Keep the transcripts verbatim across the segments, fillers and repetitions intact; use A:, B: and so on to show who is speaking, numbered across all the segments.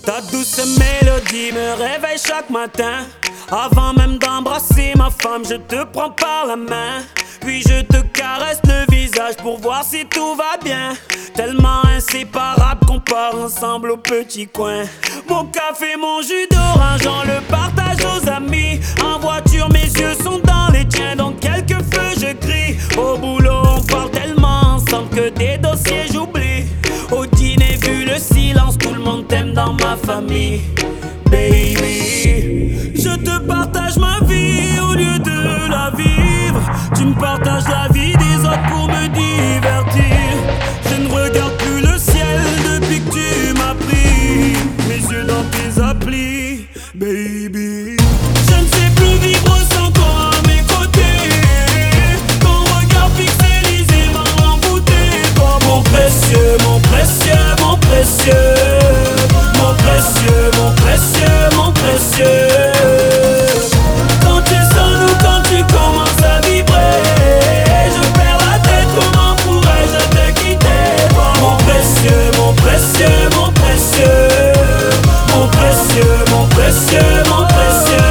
A: Ta douce mélodie me réveille chaque matin. Avant même d'embrasser ma femme, je te prends par la main. Puis je te caresse le visage pour voir si tout va bien. Tellement inséparable qu'on part ensemble au petit coin. Mon café, mon jus d'orange, on le partage aux amis. En voiture, mes yeux sont dans les tiens, donc quelques feux je crie. Au boulot, on parle tellement ensemble que des dossiers j'oublie. Au dîner, vu le silence, tout le monde t'aime dans ma famille. Baby, je te partage ma vie au lieu de la vivre. Tu me partages la vie des autres pour me divertir. Je ne regarde plus le ciel depuis que tu m'as pris mes yeux dans tes applis, baby. Je ne sais plus vivre sans toi à mes côtés. Ton regard pixelisé m'a envoûté. Toi mon précieux, mon précieux, mon précieux. Mon précieux, mon précieux, mon précieux. Quand tu sonnes ou quand tu commences à vibrer, je perds la tête, comment pourrais-je te quitter? Toi mon précieux, mon précieux, mon précieux. Mon précieux, mon précieux, mon précieux.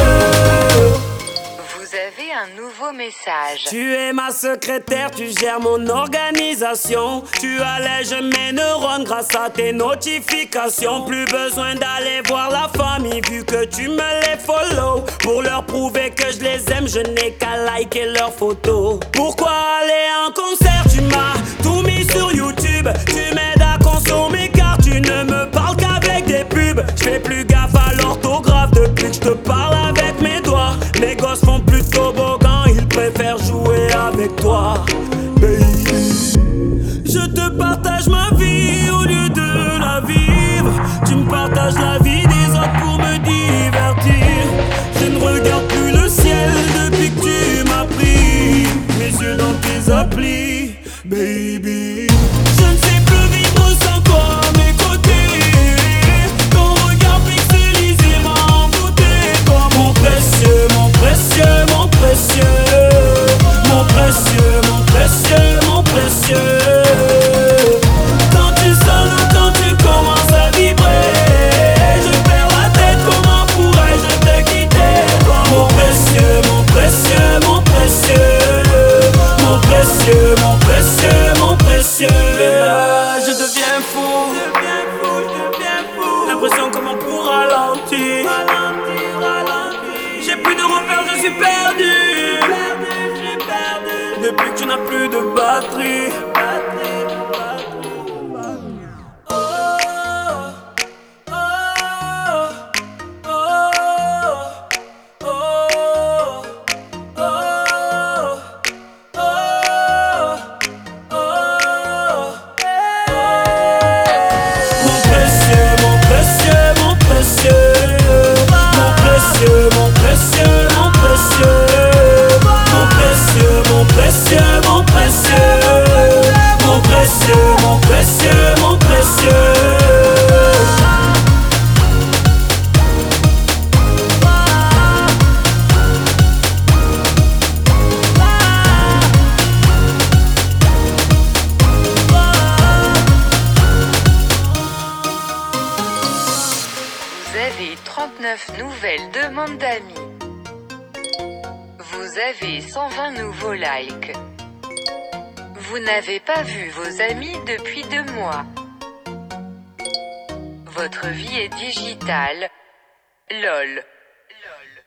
B: Vous avez un nouveau message.
A: Tu es ma secrétaire, tu gères mon organisation. Tu allèges mes neurones grâce à tes notifications. Plus besoin d'aller voir la famille vu que tu me les follow. Pour leur prouver que je les aime, je n'ai qu'à liker leurs photos. Pourquoi aller en concert? Tu m'as tout mis sur YouTube. Tu m'aides à consommer car tu ne me parles qu'avec des pubs. Je fais plus gaffe à l'orthographe depuis que je te parle avec mes doigts. Mes gosses font plus de toboggan, ils préfèrent jouer avec toi, baby. Je te partage ma vie au lieu de la vivre. Tu me partages la vie des autres pour me divertir. Je ne regarde plus le ciel depuis que tu m'as pris mes yeux dans tes applis, baby. Je ne sais plus vivre sans toi à mes côtés. Ton regard pixelisé m'a envoûté. Toi mon précieux, mon précieux, mon précieux. Mon précieux, mon précieux, mon précieux. Quand tu sonnes ou quand tu commences à vibrer, je perds la tête, comment pourrais-je te quitter? Toi mon précieux, mon précieux, mon précieux. Mon précieux, mon précieux, mon précieux. Je deviens fou, l'impression comme un coup ralenti. J'ai plus de repères, je suis perdu. Depuis que tu n'as plus de batterie. Oh, oh, oh, oh, oh, oh, oh. Mon précieux, mon précieux, mon précieux. Mon précieux, mon précieux, mon précieux. Mon précieux, mon précieux, mon précieux. Mon précieux, mon précieux, mon précieux.
B: Vous avez trente-neuf nouvelles demandes d'amis. Vous avez cent vingt nouveaux likes. Vous n'avez pas vu vos amis depuis deux mois. Votre vie est digitale. LOL. LOL.